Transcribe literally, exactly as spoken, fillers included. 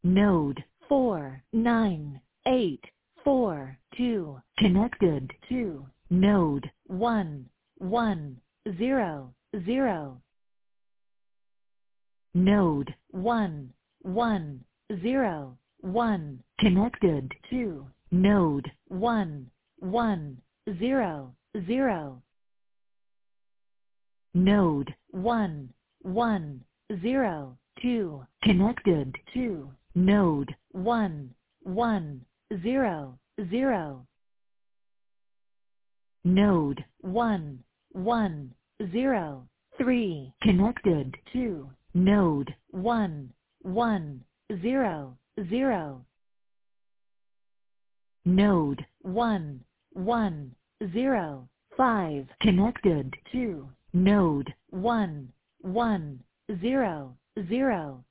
Node four nine eight four two connected to node one one zero zero. Node one one zero one connected to node one one zero zero. Node one one zero two connected to node one one zero zero. Node one one zero three connected to node one one zero zero. Node one one zero five connected to node one one zero zero.